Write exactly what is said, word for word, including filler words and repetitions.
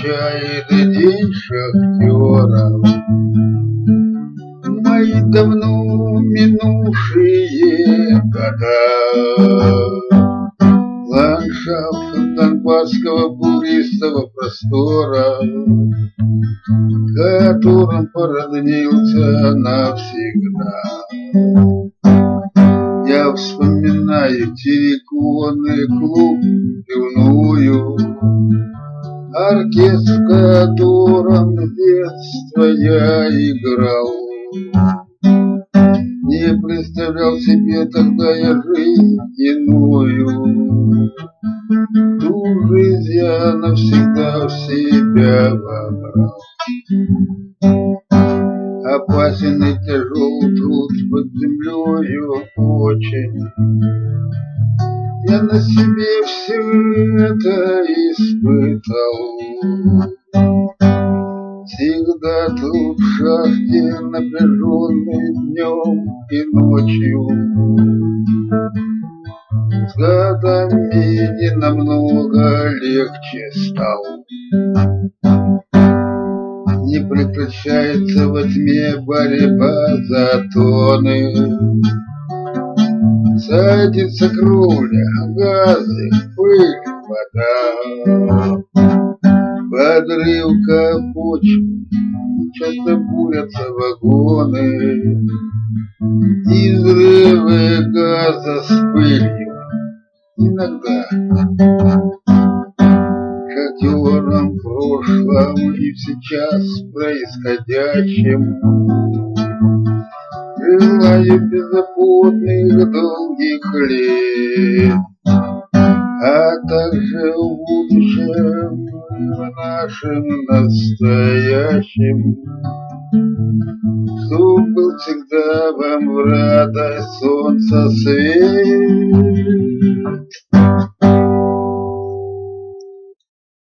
встречает день шахтера. Мои давно минувшие года, ландшафт донбасского буристого простора, которым породнился навсегда. Я вспоминаю терриконный клуб пивную, оркестр, в котором с детства я играл. Не представлял себе тогда я жизнь иную, ту жизнь я навсегда в себя вобрал. Опасен и тяжел труд под землею очень, я на себе все это испытал. Всегда труд в шахте, напряженный днем и ночью, с годами не намного легче стал. Не прекращается во тьме борьба за тоны, садится кровля, газы, пыль, вода. Подрывка почвы, часто бурятся вагоны, и взрывы газа с пылью иногда шахтерам в прошлом и сейчас происходящим. Желаю беззаботных долгих лет, а также в будущем в нашем настоящем, чтоб был всегда вам в радость солнца свет.